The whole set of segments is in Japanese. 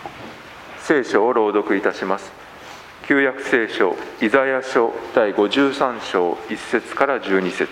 聖書を朗読いたします。旧約聖書イザヤ書第53章1節から12節。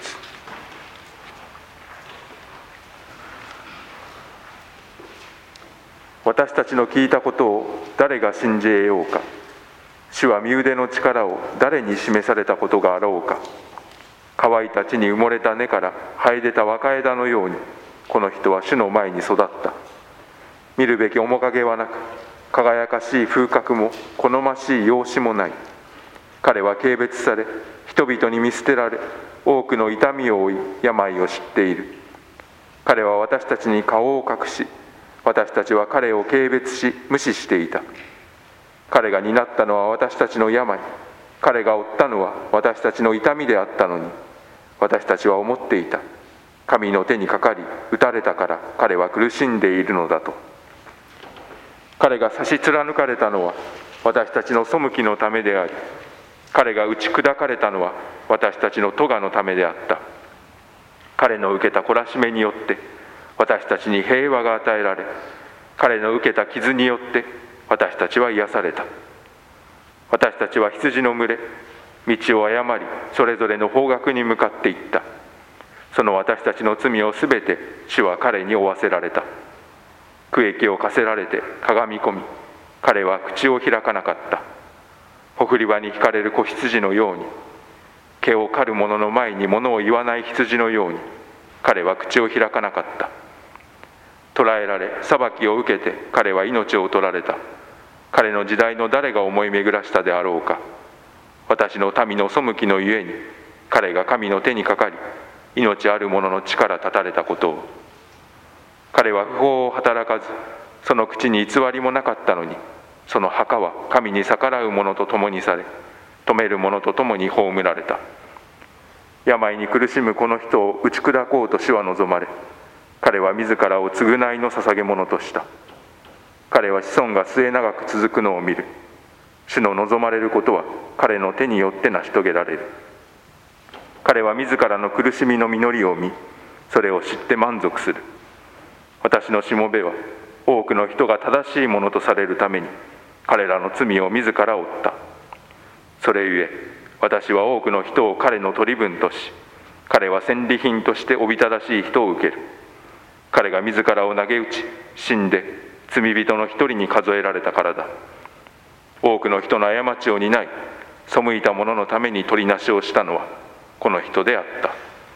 私たちの聞いたことを誰が信じ得ようか。主は身腕の力を誰に示されたことがあろうか。乾いた地に埋もれた根から生え出た若枝のように、この人は主の前に育った。見るべき面影はなく、輝かしい風格も好ましい容姿もない。彼は軽蔑され、人々に見捨てられ、多くの痛みを負い、病を知っている。彼は私たちに顔を隠し、私たちは彼を軽蔑し、無視していた。彼が担ったのは私たちの病、彼が負ったのは私たちの痛みであったのに、私たちは思っていた。神の手にかかり、打たれたから彼は苦しんでいるのだと。彼が差し貫かれたのは私たちの背きのためであり、彼が打ち砕かれたのは私たちの咎のためであった。彼の受けた懲らしめによって私たちに平和が与えられ、彼の受けた傷によって私たちは癒された。私たちは羊の群れ、道を誤り、それぞれの方角に向かっていった。その私たちの罪をすべて主は彼に負わせられた。苦役を課せられてかがみ込み、彼は口を開かなかった。ほふり場に引かれる子羊のように、毛を刈る者の前に物を言わない羊のように、彼は口を開かなかった。捕らえられ、裁きを受けて彼は命を取られた。彼の時代の誰が思い巡らしたであろうか。私の民の背きのゆえに、彼が神の手にかかり、命ある者の力断たれたことを。彼は不法を働かず、その口に偽りもなかったのに、その墓は神に逆らう者と共にされ、止める者と共に葬られた。病に苦しむこの人を打ち砕こうと主は望まれ、彼は自らを償いの捧げ物とした。彼は子孫が末永く続くのを見る。主の望まれることは彼の手によって成し遂げられる。彼は自らの苦しみの実りを見、それを知って満足する。私のしもべは多くの人が正しいものとされるために彼らの罪を自ら負った。それゆえ私は多くの人を彼の取り分とし、彼は戦利品としておびただしい人を受ける。彼が自らを投げ打ち死んで罪人の一人に数えられたからだ。多くの人の過ちを担い、背いた者のために取りなしをしたのはこの人であった。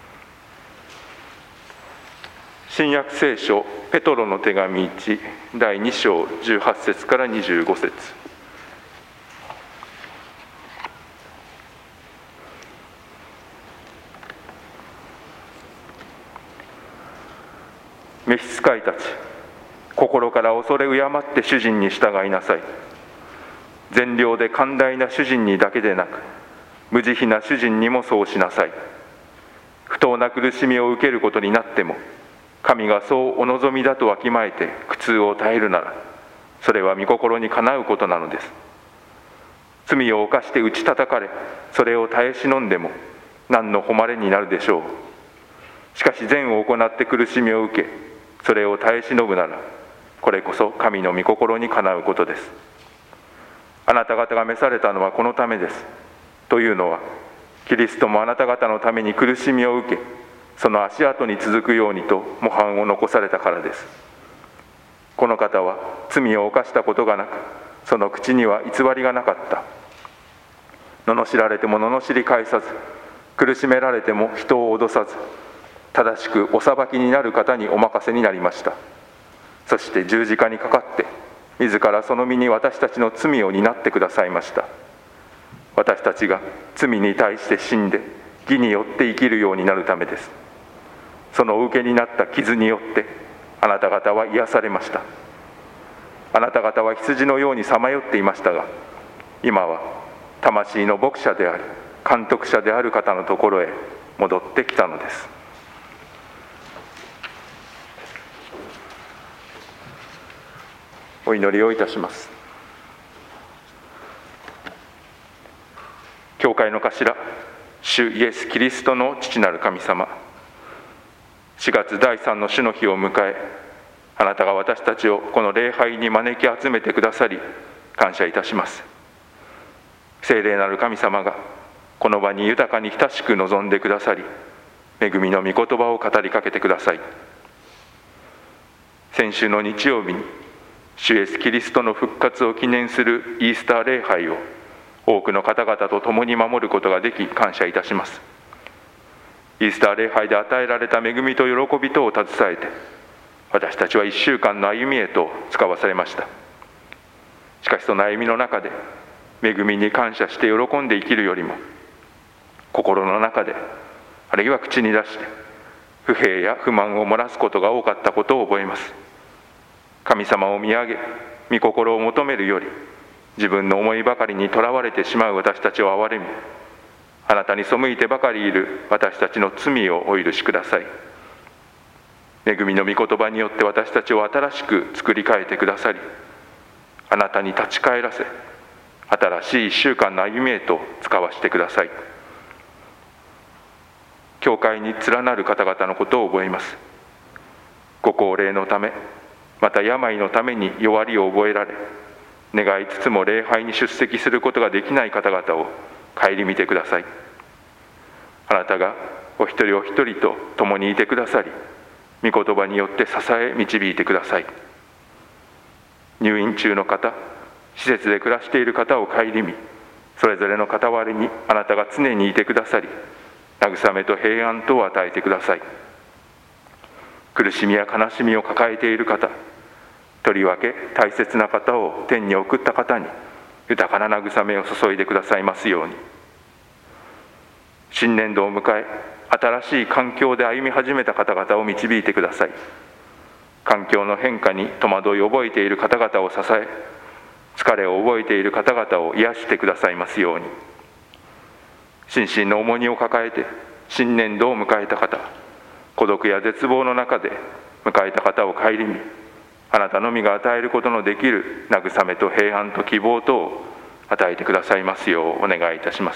新約聖書ペトロの手紙1第2章18節から25節。召使いたち、心から恐れ敬って主人に従いなさい。善良で寛大な主人にだけでなく、無慈悲な主人にもそうしなさい。不当な苦しみを受けることになっても、神がそうお望みだとわきまえて苦痛を耐えるなら、それは御心にかなうことなのです。罪を犯して打ち叩かれ、それを耐え忍んでも何の誉れになるでしょう。しかし善を行って苦しみを受け、それを耐え忍ぶなら、これこそ神の御心にかなうことです。あなた方が召されたのはこのためです。というのは、キリストもあなた方のために苦しみを受け、その足跡に続くようにと模範を残されたからです。この方は罪を犯したことがなく、その口には偽りがなかった。罵られても罵り返さず、苦しめられても人を脅さず、正しくお裁きになる方にお任せになりました。そして十字架にかかって、自らその身に私たちの罪を担ってくださいました。私たちが罪に対して死んで、義によって生きるようになるためです。そのお受けになった傷によってあなた方は癒されました。あなた方は羊のようにさまよっていましたが、今は魂の牧者であり監督者である方のところへ戻ってきたのです。お祈りをいたします。教会の頭、主イエス・キリストの父なる神様、4月第3の主の日を迎え、 あなたが私たちをこの礼拝に招き集めてくださり、感謝いたします。聖霊なる神様がこの場に豊かに親しく臨んでくださり、恵みの御言葉を語りかけてください。先週の日曜日に主イエスキリストの復活を記念するイースター礼拝を多くの方々と共に守ることができ、感謝いたします。イースター礼拝で与えられた恵みと喜びとを携えて、私たちは1週間の歩みへと使わされました。しかしその歩みの中で恵みに感謝して喜んで生きるよりも、心の中であるいは口に出して不平や不満を漏らすことが多かったことを覚えます。神様を見上げ御心を求めるより、自分の思いばかりにとらわれてしまう私たちを憐れみ、あなたに背いてばかりいる私たちの罪をお許しください。恵みの御言葉によって私たちを新しく作り変えてくださり、あなたに立ち返らせ、新しい1週間の歩みへと使わせてください。教会に連なる方々のことを覚えます。ご高齢のため、また病のために弱りを覚えられ、願いつつも礼拝に出席することができない方々を顧みてください。あなたがお一人お一人と共にいてくださり、御言葉によって支え導いてください。入院中の方、施設で暮らしている方を顧み、それぞれの傍らにあなたが常にいてくださり、慰めと平安とを与えてください。苦しみや悲しみを抱えている方、とりわけ大切な方を天に送った方に豊かな慰めを注いでくださいますように。新年度を迎え、新しい環境で歩み始めた方々を導いてください。環境の変化に戸惑いを覚えている方々を支え、疲れを覚えている方々を癒してくださいますように。心身の重荷を抱えて新年度を迎えた方、孤独や絶望の中で迎えた方を顧み、あなたのみが与えることのできる慰めと平安と希望とを与えてくださいますようお願いいたします。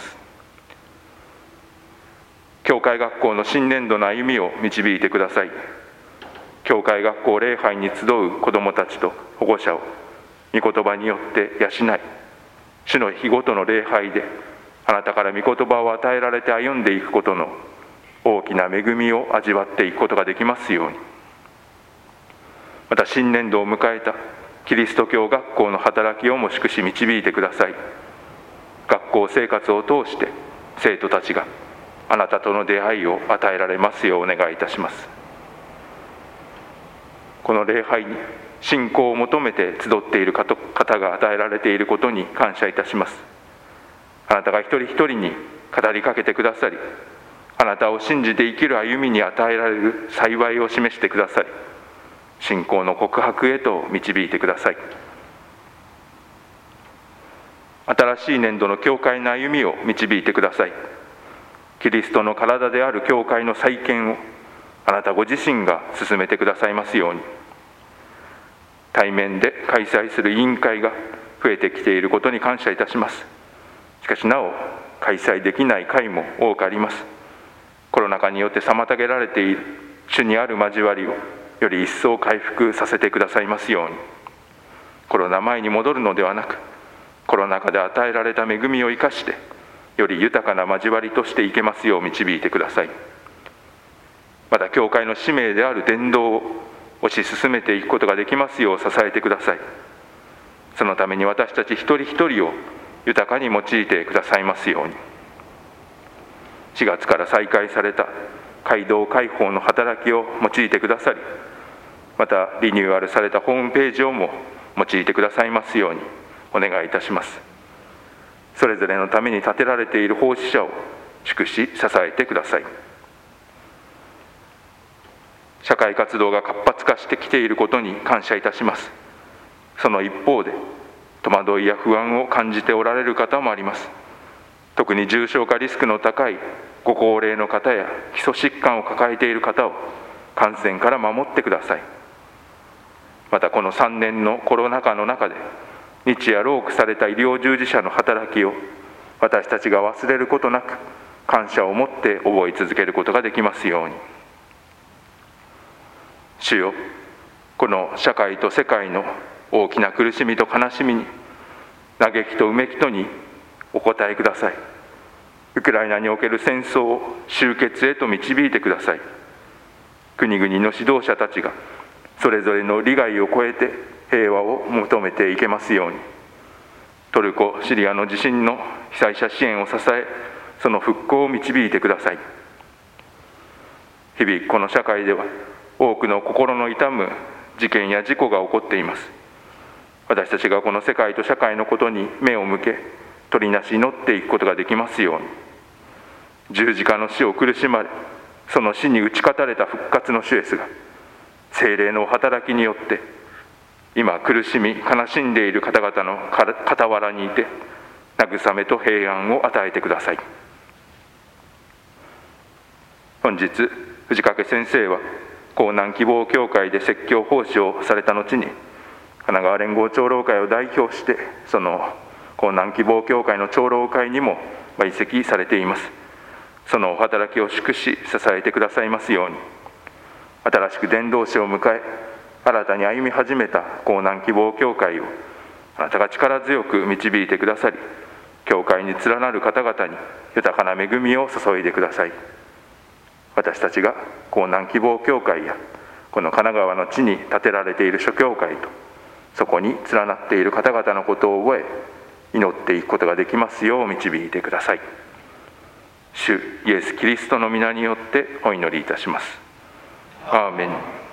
教会学校の新年度の歩みを導いてください。教会学校礼拝に集う子どもたちと保護者を御言葉によって養い、主の日ごとの礼拝であなたから御言葉を与えられて歩んでいくことの大きな恵みを味わっていくことができますように。また新年度を迎えたキリスト教学校の働きをも祝し導いてください。学校生活を通して生徒たちがあなたとの出会いを与えられますようお願いいたします。この礼拝に信仰を求めて集っている方が与えられていることに感謝いたします。あなたが一人一人に語りかけてくださり、あなたを信じて生きる歩みに与えられる幸いを示してくださり、信仰の告白へと導いてください。新しい年度の教会の歩みを導いてください。キリストの体である教会の再建をあなたご自身が進めてくださいますように。対面で開催する委員会が増えてきていることに感謝いたします。しかしなお開催できない会も多くあります。コロナ禍によって妨げられている主にある交わりをより一層回復させてくださいますように。コロナ前に戻るのではなく、コロナ禍で与えられた恵みを生かしてより豊かな交わりとしていけますよう導いてください。また教会の使命である伝道を推し進めていくことができますよう支えてください。そのために私たち一人一人を豊かに用いてくださいますように。4月から再開された街道開放の働きを用いてくださり、またリニューアルされたホームページをも用いてくださいますようにお願いいたします。それぞれのために立てられている奉仕者を祝し支えてください。社会活動が活発化してきていることに感謝いたします。その一方で戸惑いや不安を感じておられる方もあります。特に重症化リスクの高いご高齢の方や基礎疾患を抱えている方を感染から守ってください。またこの3年のコロナ禍の中で日夜労苦された医療従事者の働きを私たちが忘れることなく感謝を持って覚え続けることができますように。主よ、 この社会と世界の大きな苦しみと悲しみに、嘆きとうめきとにお答えください。ウクライナにおける戦争を終結へと導いてください。国々の指導者たちがそれぞれの利害を超えて平和を求めていけますように。トルコ・シリアの地震の被災者支援を支え、その復興を導いてください。日々この社会では多くの心の痛む事件や事故が起こっています。私たちがこの世界と社会のことに目を向け、取りなし祈っていくことができますように。十字架の死を苦しまれ、その死に打ち勝たれた復活の主イエスが、聖霊の働きによって今苦しみ悲しんでいる方々の傍らにいて、慰めと平安を与えてください。本日藤掛先生は江南希望協会で説教奉仕をされた後に、神奈川連合長老会を代表してその江南希望協会の長老会にも移籍されています。そのお働きを祝し支えてくださいますように。新しく伝道師を迎え、新たに歩み始めた江南希望協会をあなたが力強く導いてくださり、教会に連なる方々に豊かな恵みを注いでください。私たちが江南希望協会やこの神奈川の地に建てられている諸教会と、そこに連なっている方々のことを覚え、祈っていくことができますよう導いてください。主イエス・キリストの皆によってお祈りいたします。アーメン。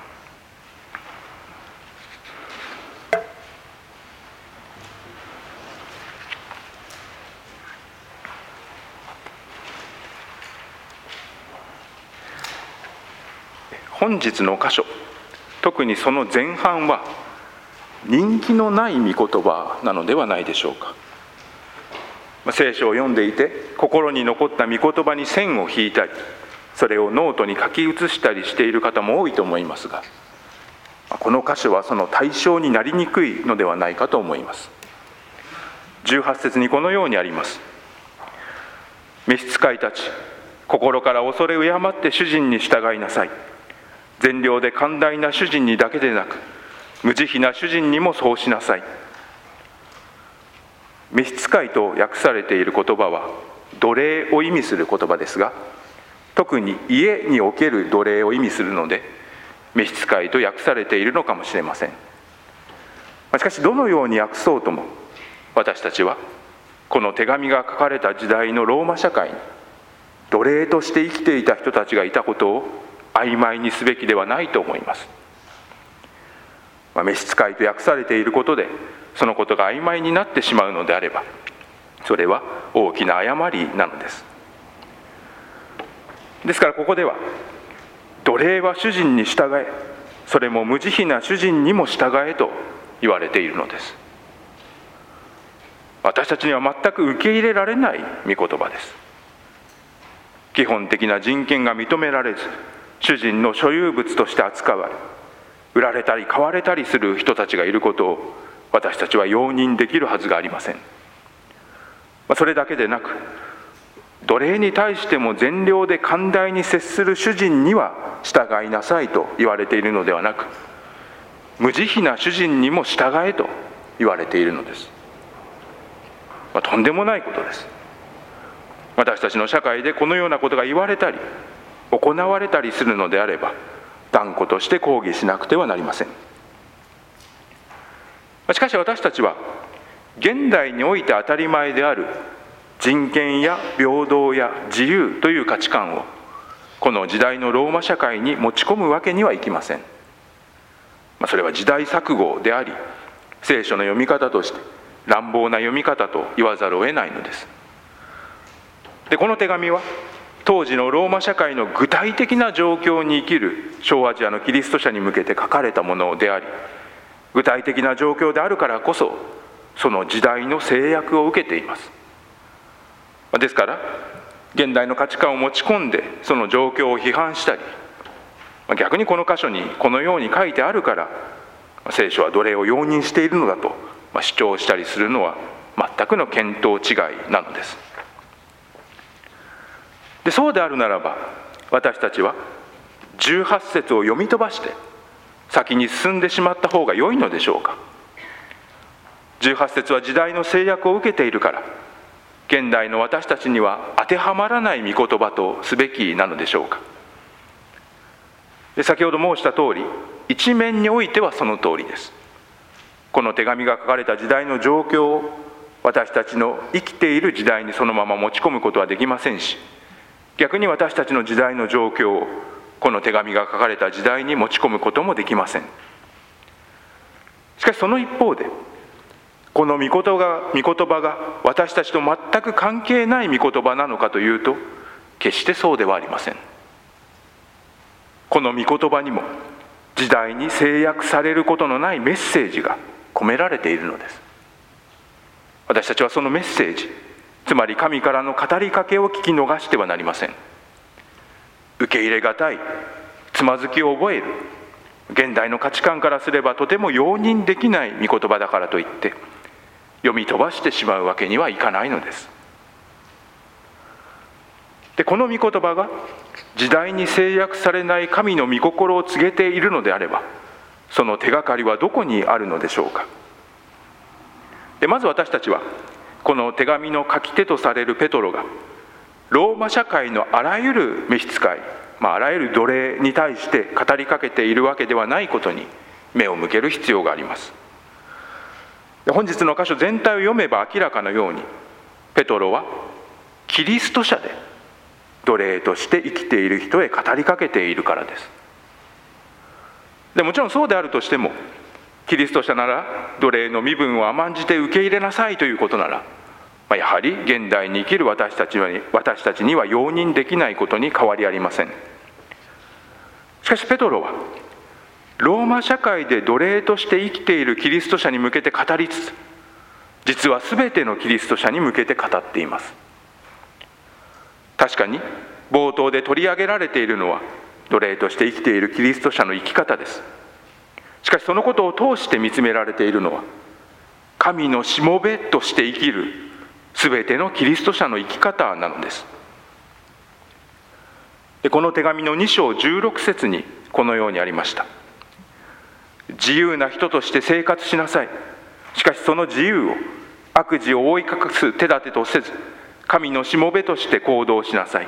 本日の箇所、特にその前半は人気のない御言葉なのではないでしょうか。聖書を読んでいて心に残った御言葉に線を引いたり、それをノートに書き写したりしている方も多いと思いますが、この箇所はその対象になりにくいのではないかと思います。18節にこのようにあります。召使いたち、心から恐れ敬って主人に従いなさい。善良で寛大な主人にだけでなく、無慈悲な主人にもそうしなさい。召使いと訳されている言葉は奴隷を意味する言葉ですが、特に家における奴隷を意味するので、召使いと訳されているのかもしれません。しかしどのように訳そうとも、私たちはこの手紙が書かれた時代のローマ社会に奴隷として生きていた人たちがいたことを曖昧にすべきではないと思います。召使いと訳されていることでそのことが曖昧になってしまうのであれば、それは大きな誤りなのです。ですからここでは、奴隷は主人に従え、それも無慈悲な主人にも従えと言われているのです。私たちには全く受け入れられない御言葉です。基本的な人権が認められず、主人の所有物として扱われ、売られたり買われたりする人たちがいることを私たちは容認できるはずがありません。それだけでなく、奴隷に対しても善良で寛大に接する主人には従いなさいと言われているのではなく、無慈悲な主人にも従えと言われているのです。とんでもないことです。私たちの社会でこのようなことが言われたり行われたりするのであれば、断固として抗議しなくてはなりません。しかし私たちは現代において当たり前である人権や平等や自由という価値観をこの時代のローマ社会に持ち込むわけにはいきません。それは時代錯誤であり、聖書の読み方として乱暴な読み方と言わざるを得ないのです。で、この手紙は当時のローマ社会の具体的な状況に生きる小アジアのキリスト者に向けて書かれたものであり、具体的な状況であるからこそその時代の制約を受けています。ですから現代の価値観を持ち込んでその状況を批判したり、逆にこの箇所にこのように書いてあるから聖書は奴隷を容認しているのだと主張したりするのは全くの見当違いなのです。で、そうであるならば私たちは18節を読み飛ばして先に進んでしまった方が良いのでしょうか。18節は時代の制約を受けているから、現代の私たちには当てはまらない御言葉とすべきなのでしょうか。で、先ほど申した通り、一面においてはその通りです。この手紙が書かれた時代の状況を私たちの生きている時代にそのまま持ち込むことはできませんし、逆に私たちの時代の状況をこの手紙が書かれた時代に持ち込むこともできません。しかしその一方で、この御言葉が私たちと全く関係ない御言葉なのかというと、決してそうではありません。この御言葉にも時代に制約されることのないメッセージが込められているのです。私たちはそのメッセージ、つまり神からの語りかけを聞き逃してはなりません。受け入れがたい、つまずきを覚える、現代の価値観からすればとても容認できない御言葉だからといって読み飛ばしてしまうわけにはいかないのです。で、この御言葉が時代に制約されない神の御心を告げているのであれば、その手がかりはどこにあるのでしょうか。で、まず私たちはこの手紙の書き手とされるペトロがローマ社会のあらゆる召使い、あらゆる奴隷に対して語りかけているわけではないことに目を向ける必要があります。で、本日の箇所全体を読めば明らかなように、ペトロはキリスト者で奴隷として生きている人へ語りかけているからです。で、もちろんそうであるとしても、キリスト者なら奴隷の身分を甘んじて受け入れなさいということなら、やはり現代に生きる私たちには容認できないことに変わりありません。しかしペトロはローマ社会で奴隷として生きているキリスト者に向けて語りつつ、実はすべてのキリスト者に向けて語っています。確かに冒頭で取り上げられているのは奴隷として生きているキリスト者の生き方です。しかしそのことを通して見つめられているのは、神のしもべとして生きるすべてのキリスト者の生き方なのです。で、この手紙の2章16節にこのようにありました。自由な人として生活しなさい。しかしその自由を悪事を覆い隠す手立てとせず、神のしもべとして行動しなさい。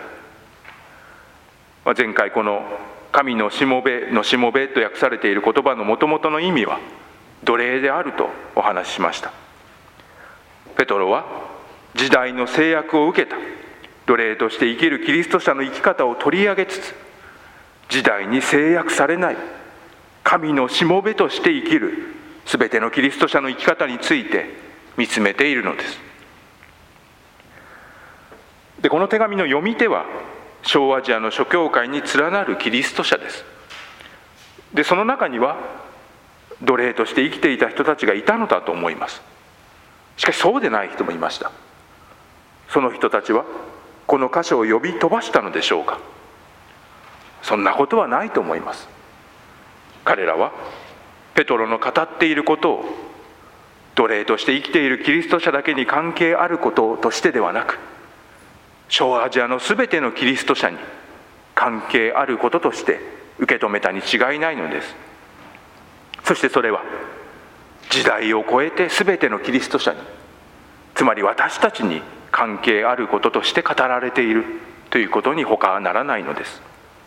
前回この神のしもべのしもべと訳されている言葉のもともとの意味は奴隷であるとお話ししました。ペトロは時代の制約を受けた奴隷として生きるキリスト者の生き方を取り上げつつ、時代に制約されない神のしもべとして生きるすべてのキリスト者の生き方について見つめているのです。で、この手紙の読み手は小アジアの諸教会に連なるキリスト者です。で、その中には奴隷として生きていた人たちがいたのだと思います。しかしそうでない人もいました。その人たちはこの箇所を呼び飛ばしたのでしょうか。そんなことはないと思います。彼らはペトロの語っていることを奴隷として生きているキリスト者だけに関係あることとしてではなく、小アジアのすべてのキリスト者に関係あることとして受け止めたに違いないのです。そしてそれは時代を超えてすべてのキリスト者に、つまり私たちに関係あることとして語られているということに他はならないのです。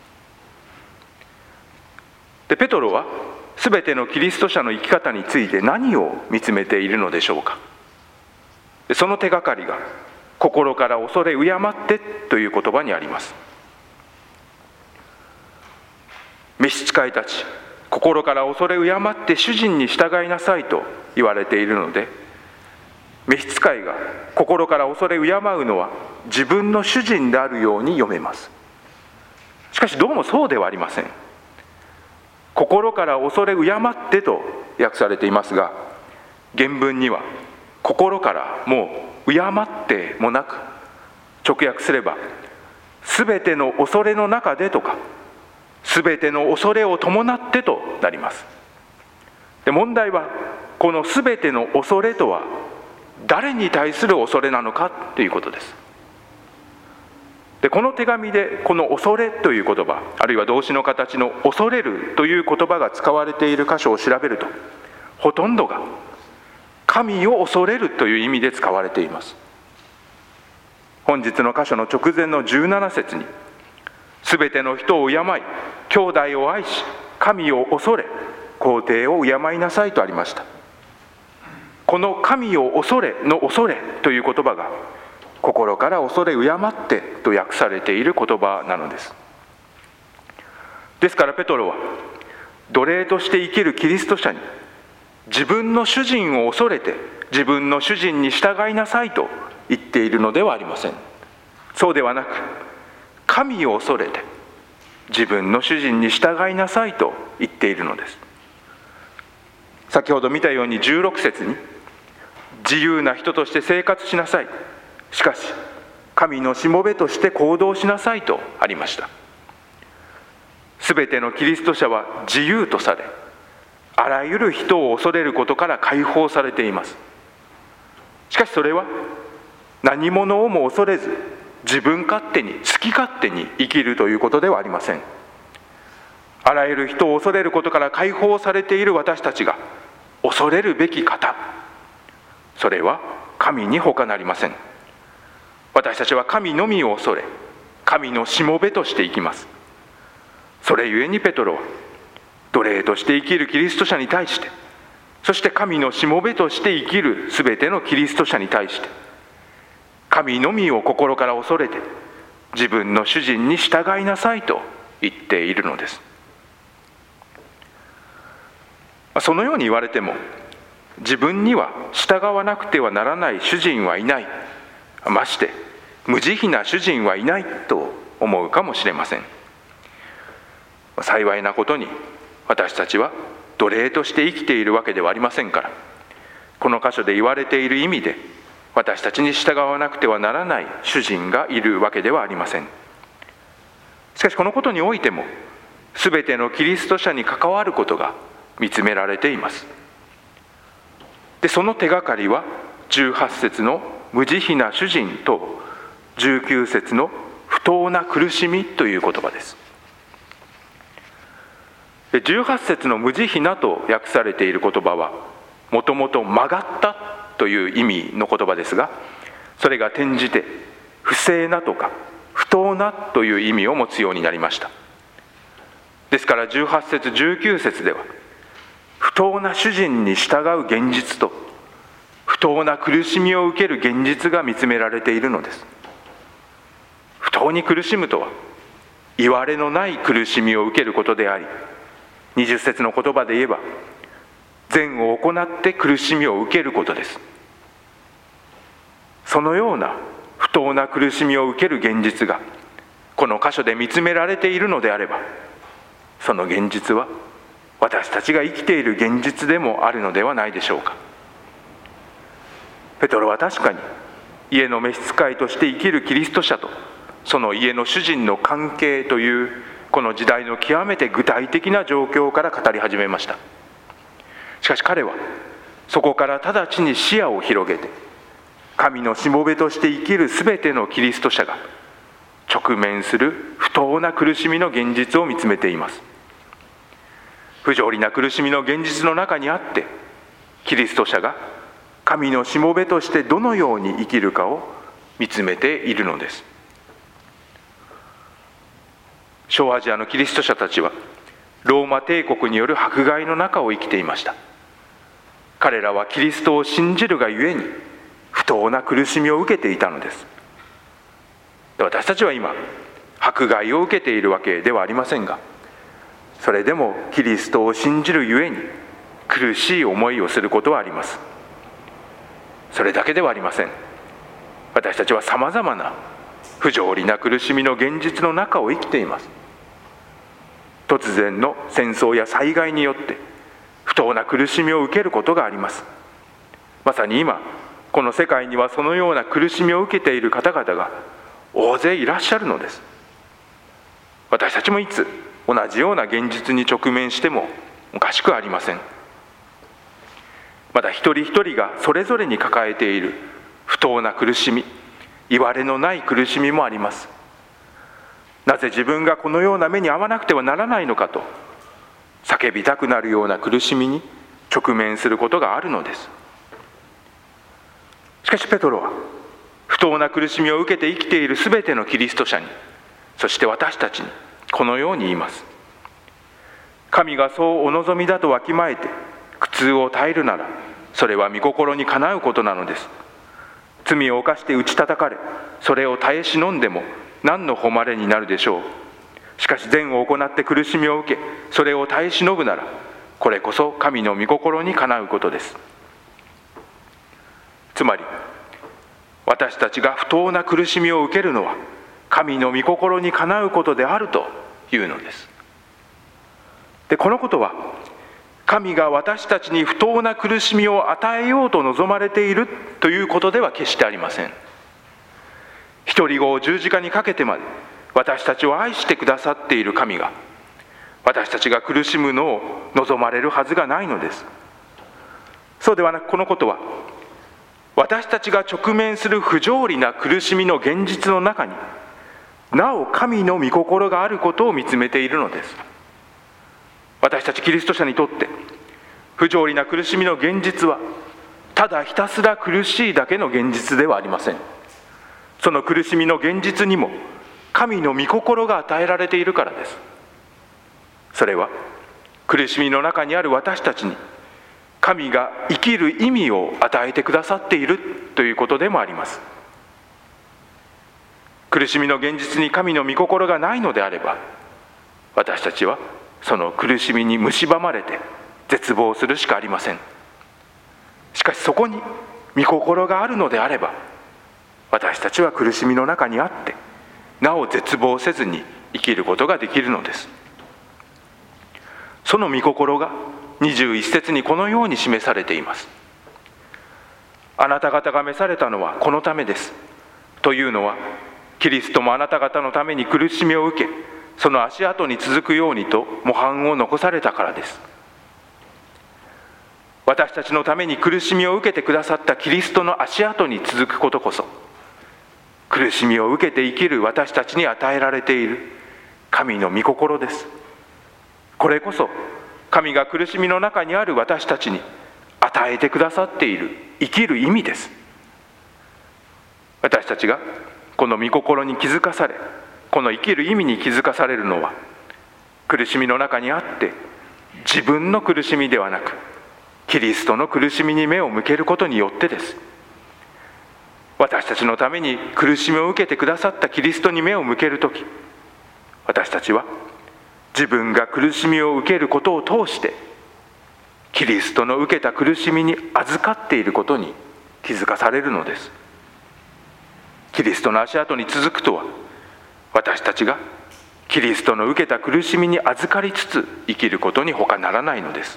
で、ペトロはすべてのキリスト者の生き方について何を見つめているのでしょうか。その手がかりが心から恐れ敬ってという言葉にあります。召使いたち、心から恐れ敬って主人に従いなさいと言われているので、召使いが心から恐れ敬うのは自分の主人であるように読めます。しかしどうもそうではありません。心から恐れ敬ってと訳されていますが、原文には心からもう敬ってもなく、直訳すればすべての恐れの中でとか、すべての恐れを伴ってとなります。で、問題はこのすべての恐れとは誰に対する恐れなのかということです。 で、この手紙でこの恐れという言葉、あるいは動詞の形の恐れるという言葉が使われている箇所を調べると、ほとんどが神を恐れるという意味で使われています。本日の箇所の直前の17節に、すべての人を敬い、兄弟を愛し、神を恐れ、皇帝を敬いなさいとありました。この神を恐れの恐れという言葉が、心から恐れ敬ってと訳されている言葉なのです。ですからペトロは、奴隷として生きるキリスト者に、自分の主人を恐れて自分の主人に従いなさいと言っているのではありません。そうではなく、神を恐れて自分の主人に従いなさいと言っているのです。先ほど見たように16節に、自由な人として生活しなさい、しかし神のしもべとして行動しなさいとありました。すべてのキリスト者は自由とされ、あらゆる人を恐れることから解放されています。しかしそれは何者をも恐れず、自分勝手に好き勝手に生きるということではありません。あらゆる人を恐れることから解放されている私たちが恐れるべき方、それは神に他なりません。私たちは神のみを恐れ、神のしもべとして生きます。それゆえにペトロは、奴隷として生きるキリスト者に対して、そして神のしもべとして生きるすべてのキリスト者に対して、神のみを心から恐れて自分の主人に従いなさいと言っているのです。そのように言われても、自分には従わなくてはならない主人はいない、まして無慈悲な主人はいないと思うかもしれません。幸いなことに、私たちは奴隷として生きているわけではありませんから、この箇所で言われている意味で私たちに従わなくてはならない主人がいるわけではありません。しかしこのことにおいても、すべてのキリスト者に関わることが見つめられています。で、その手がかりは18節の無慈悲な主人と19節の不当な苦しみという言葉です。18節の無慈悲なと訳されている言葉は、もともと曲がったという意味の言葉ですが、それが転じて不正なとか不当なという意味を持つようになりました。ですから18節19節では、不当な主人に従う現実と不当な苦しみを受ける現実が見つめられているのです。不当に苦しむとは、いわれのない苦しみを受けることであり、20節の言葉で言えば、善を行って苦しみを受けることです。そのような不当な苦しみを受ける現実がこの箇所で見つめられているのであれば、その現実は私たちが生きている現実でもあるのではないでしょうか。ペトロは確かに家の召使いとして生きるキリスト者とその家の主人の関係というこの時代の極めて具体的な状況から語り始めました。しかし彼はそこから直ちに視野を広げて、神のしもべとして生きるすべてのキリスト者が直面する不当な苦しみの現実を見つめています。不条理な苦しみの現実の中にあって、キリスト者が神のしもべとしてどのように生きるかを見つめているのです。小アジアのキリスト者たちはローマ帝国による迫害の中を生きていました。彼らはキリストを信じるがゆえに不当な苦しみを受けていたのです。私たちは今迫害を受けているわけではありませんが、それでもキリストを信じるゆえに苦しい思いをすることはあります。それだけではありません。私たちはさまざまな不条理な苦しみの現実の中を生きています。突然の戦争や災害によって不当な苦しみを受けることがあります。まさに今この世界にはそのような苦しみを受けている方々が大勢いらっしゃるのです。私たちもいつ同じような現実に直面してもおかしくありません。また一人一人がそれぞれに抱えている不当な苦しみ、いわれのない苦しみもあります。 なぜ自分がこのような目に遭わなくてはならないのかと叫びたくなるような苦しみに直面することがあるのです。しかしペトロは不当な苦しみを受けて生きているすべてのキリスト者に、そして私たちにこのように言います。神がそうお望みだとわきまえて苦痛を耐えるなら、それは御心にかなうことなのです。罪を犯して打ち叩かれ、それを耐え忍んでも何の誉れになるでしょう。しかし善を行って苦しみを受け、それを耐え忍ぶなら、これこそ神の御心にかなうことです。つまり私たちが不当な苦しみを受けるのは神の御心にかなうことであるというのです。で、このことは神が私たちに不当な苦しみを与えようと望まれているということでは決してありません。独り子を十字架にかけてまで私たちを愛してくださっている神が、私たちが苦しむのを望まれるはずがないのです。そうではなく、このことは私たちが直面する不条理な苦しみの現実の中になお神の御心があることを見つめているのです。私たちキリスト者にとって不条理な苦しみの現実はただひたすら苦しいだけの現実ではありません。その苦しみの現実にも神の御心が与えられているからです。それは苦しみの中にある私たちに神が生きる意味を与えてくださっているということでもあります。苦しみの現実に神の御心がないのであれば、私たちはその苦しみに蝕まれて絶望するしかありません。しかしそこに御心があるのであれば、私たちは苦しみの中にあってなお絶望せずに生きることができるのです。その御心が21節にこのように示されています。あなた方が召されたのはこのためです。というのは、キリストもあなた方のために苦しみを受け、その足跡に続くようにと模範を残されたからです。私たちのために苦しみを受けてくださったキリストの足跡に続くことこそ、苦しみを受けて生きる私たちに与えられている神の御心です。これこそ神が苦しみの中にある私たちに与えてくださっている生きる意味です。私たちがこの御心に気づかされ、この生きる意味に気づかされるのは、苦しみの中にあって自分の苦しみではなくキリストの苦しみに目を向けることによってです。私たちのために苦しみを受けてくださったキリストに目を向けるとき、私たちは自分が苦しみを受けることを通してキリストの受けた苦しみに預かっていることに気づかされるのです。キリストの足跡に続くとは、私たちがキリストの受けた苦しみに預かりつつ生きることに他ならないのです。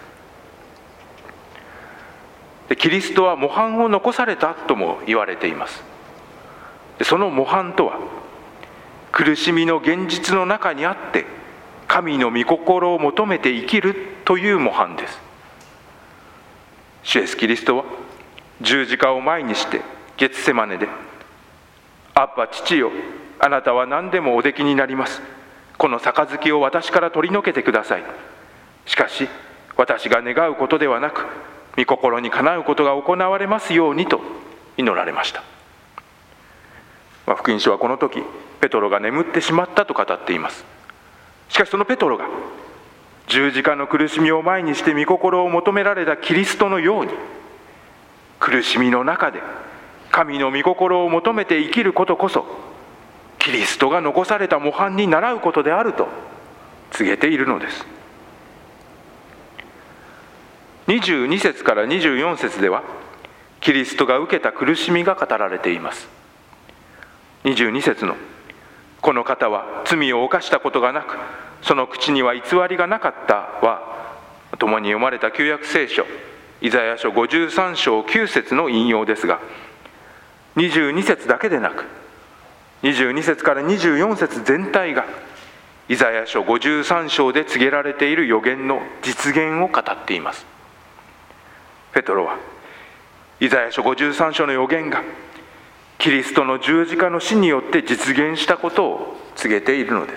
キリストは模範を残されたとも言われています。その模範とは、苦しみの現実の中にあって神の御心を求めて生きるという模範です。主イエスキリストは十字架を前にしてゲツセマネで、アッパ父よ、あなたは何でもおできになります。この杯を私から取り除けてください。しかし私が願うことではなく、御心にかなうことが行われますようにと祈られました。福音書はこの時ペトロが眠ってしまったと語っています。しかしそのペトロが十字架の苦しみを前にして御心を求められたキリストのように、苦しみの中で神の御心を求めて生きることこそキリストが残された模範に倣うことであると告げているのです。22節から24節ではキリストが受けた苦しみが語られています。22節のこの方は罪を犯したことがなく、その口には偽りがなかったは、共に読まれた旧約聖書イザヤ書53章9節の引用ですが、22節だけでなく22節から24節全体がイザヤ書53章で告げられている預言の実現を語っています。ペトロはイザヤ書53章の預言がキリストの十字架の死によって実現したことを告げているのです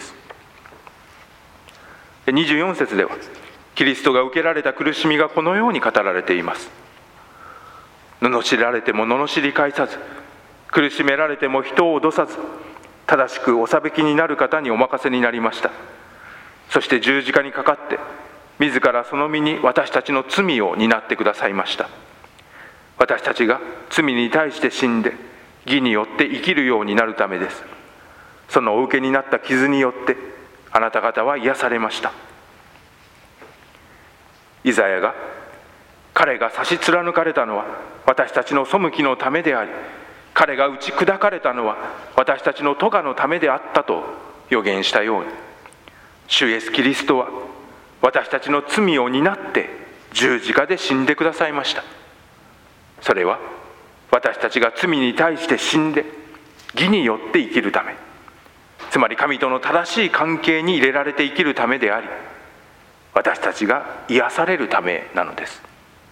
。24節では、キリストが受けられた苦しみがこのように語られています。罵られても罵り返さず、苦しめられても人を脅さず、正しくお裁きになる方にお任せになりました。そして十字架にかかって、自らその身に私たちの罪を担ってくださいました。私たちが罪に対して死んで、義によって生きるようになるためです。そのお受けになった傷によって、あなた方は癒されました。イザヤが、彼が差し貫かれたのは私たちの背きのためであり、彼が打ち砕かれたのは私たちの咎のためであったと予言したように、主イエスキリストは私たちの罪を担って十字架で死んでくださいました。それは私たちが罪に対して死んで義によって生きるため、つまり神との正しい関係に入れられて生きるためであり、私たちが癒されるためなのです。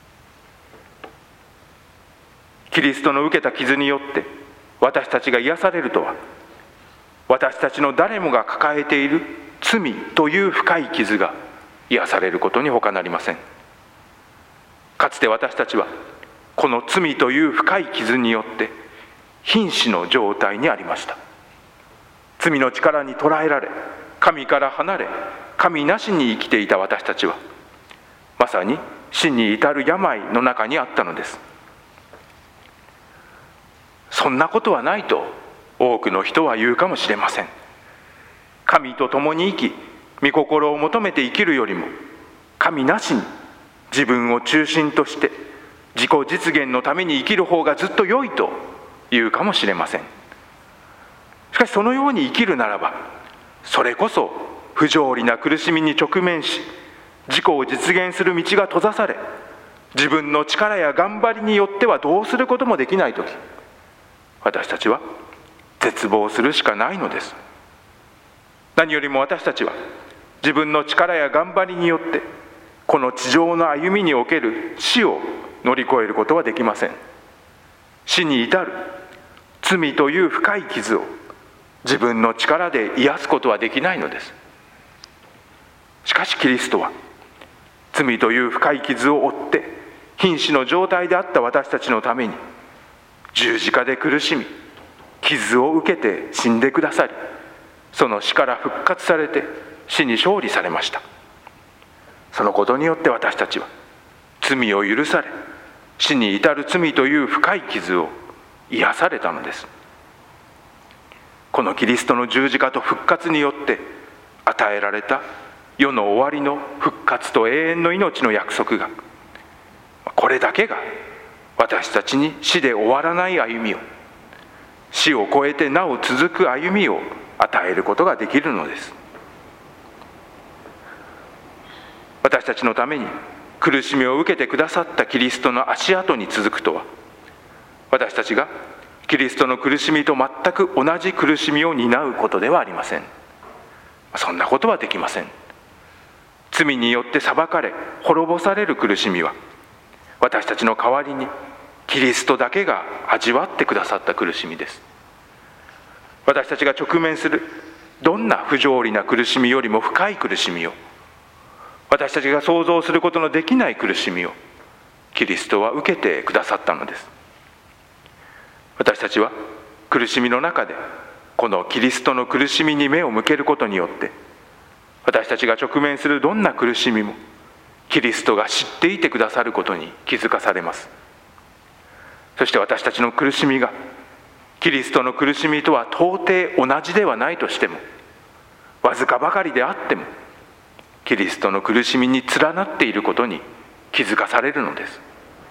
キリストの受けた傷によって私たちが癒されるとは、私たちの誰もが抱えている罪という深い傷が癒されることに他なりません。かつて私たちはこの罪という深い傷によって瀕死の状態にありました。罪の力に捕らえられ、神から離れ、神なしに生きていた私たちは、まさに死に至る病の中にあったのです。そんなことはないと多くの人は言うかもしれません。神と共に生き、御心を求めて生きるよりも、神なしに自分を中心として自己実現のために生きる方がずっと良いと言うかもしれません。しかしそのように生きるならば、それこそ不条理な苦しみに直面し、自己を実現する道が閉ざされ、自分の力や頑張りによってはどうすることもできないとき、私たちは絶望するしかないのです。何よりも私たちは自分の力や頑張りによってこの地上の歩みにおける死を乗り越えることはできません。死に至る罪という深い傷を自分の力で癒すことはできないのです。しかしキリストは罪という深い傷を負って瀕死の状態であった私たちのために十字架で苦しみ、傷を受けて死んでくださり、その死から復活されて死に勝利されました。そのことによって私たちは罪を許され、死に至る罪という深い傷を癒されたのです。このキリストの十字架と復活によって与えられた世の終わりの復活と永遠の命の約束が、これだけが私たちに死で終わらない歩みを、死を超えてなお続く歩みを与えることができるのです。私たちのために苦しみを受けてくださったキリストの足跡に続くとは、私たちがキリストの苦しみと全く同じ苦しみを担うことではありません。そんなことはできません。罪によって裁かれ滅ぼされる苦しみは、私たちの代わりにキリストだけが味わってくださった苦しみです。私たちが直面するどんな不条理な苦しみよりも深い苦しみを、私たちが想像することのできない苦しみをキリストは受けてくださったのです。私たちは苦しみの中でこのキリストの苦しみに目を向けることによって、私たちが直面するどんな苦しみもキリストが知っていてくださることに気づかされます。そして私たちの苦しみがキリストの苦しみとは到底同じではないとしても、わずかばかりであってもキリストの苦しみに連なっていることに気づかされるのです。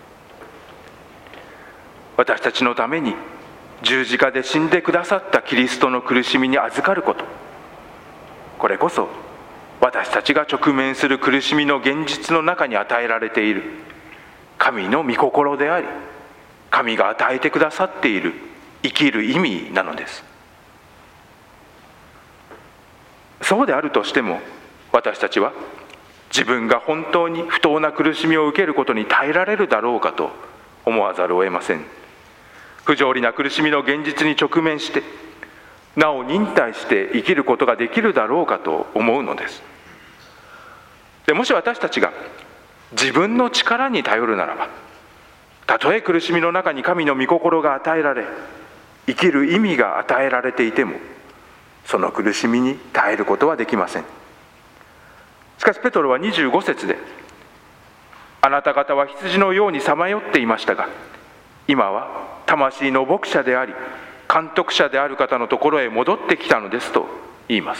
私たちのために十字架で死んでくださったキリストの苦しみに預かること、これこそ私たちが直面する苦しみの現実の中に与えられている神の御心であり、神が与えてくださっている生きる意味なのです。そうであるとしても、私たちは自分が本当に不当な苦しみを受けることに耐えられるだろうかと思わざるを得ません。 不条理な苦しみの現実に直面して、なお忍耐して生きることができるだろうかと思うのです。でもし私たちが自分の力に頼るならば、たとえ苦しみの中に神の御心が与えられ、生きる意味が与えられていても、その苦しみに耐えることはできません。しかしペトロは25節で、あなた方は羊のようにさまよっていましたが、今は魂の牧者であり監督者である方のところへ戻ってきたのですと言います。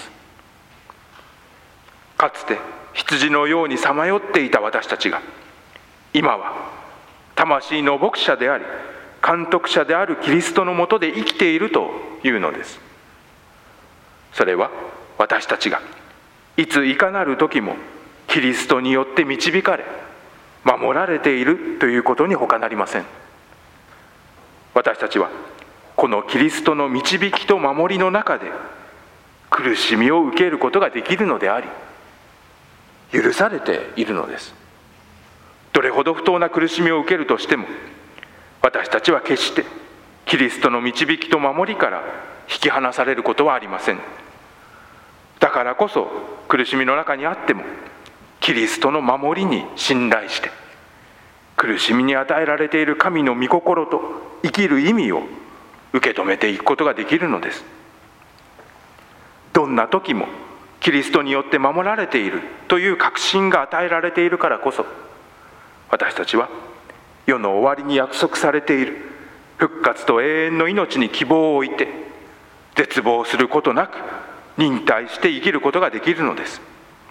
かつて羊のようにさまよっていた私たちが、今は魂の牧者であり監督者であるキリストのもとで生きているというのです。それは私たちがいついかなる時もキリストによって導かれ守られているということに他なりません。私たちはこのキリストの導きと守りの中で苦しみを受けることができるのであり、許されているのです。どれほど不当な苦しみを受けるとしても、私たちは決してキリストの導きと守りから引き離されることはありません。だからこそ苦しみの中にあってもキリストの守りに信頼して、苦しみに与えられている神の御心と生きる意味を受け止めていくことができるのです。どんな時もキリストによって守られているという確信が与えられているからこそ、私たちは世の終わりに約束されている復活と永遠の命に希望を置いて、絶望することなく忍耐して生きることができるのです。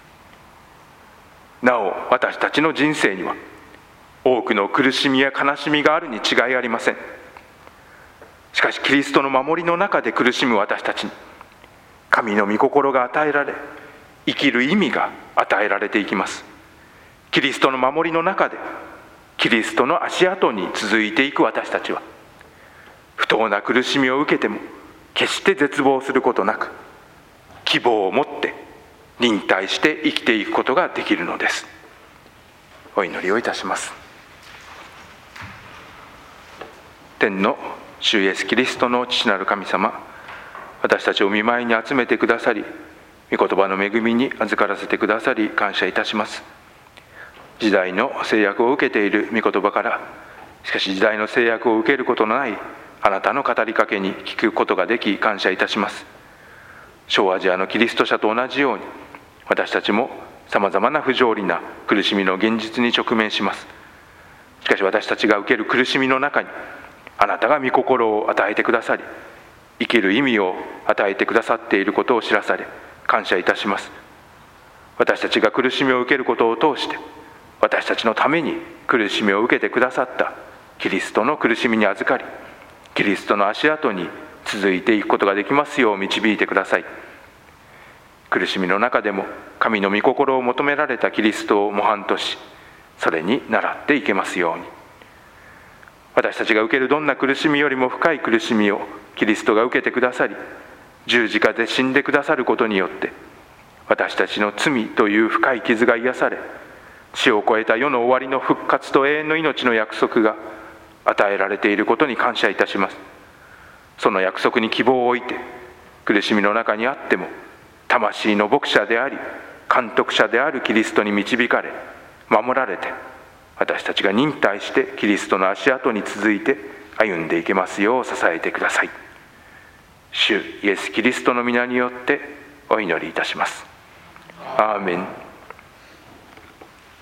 なお私たちの人生には多くの苦しみや悲しみがあるに違いありません。しかしキリストの守りの中で苦しむ私たちに神の御心が与えられ、生きる意味が与えられていきます。キリストの守りの中でキリストの足跡に続いていく私たちは、不当な苦しみを受けても決して絶望することなく、希望を持って忍耐して生きていくことができるのです。お祈りをいたします。天の主イエスキリストの父なる神様、私たちを御前に集めてくださり、御言葉の恵みに預からせてくださり感謝いたします。時代の制約を受けている御言葉から、しかし時代の制約を受けることのないあなたの語りかけに聞くことができ感謝いたします。小アジアのキリスト者と同じように、私たちもさまざまな不条理な苦しみの現実に直面します。しかし私たちが受ける苦しみの中に、あなたが御心を与えてくださり、生きる意味を与えてくださっていることを知らされ感謝いたします。私たちが苦しみを受けることを通して、私たちのために苦しみを受けてくださったキリストの苦しみに預かり、キリストの足跡に続いていくことができますよう導いてください。苦しみの中でも神の御心を求められたキリストを模範とし、それに倣っていけますように。私たちが受けるどんな苦しみよりも深い苦しみをキリストが受けてくださり、十字架で死んでくださることによって、私たちの罪という深い傷が癒され、死を超えた世の終わりの復活と永遠の命の約束が与えられていることに感謝いたします。その約束に希望を置いて、苦しみの中にあっても魂の牧者であり監督者であるキリストに導かれ守られて、私たちが忍耐してキリストの足跡に続いて歩んでいけますよう支えてください。主イエスキリストの皆によってお祈りいたします。アーメン。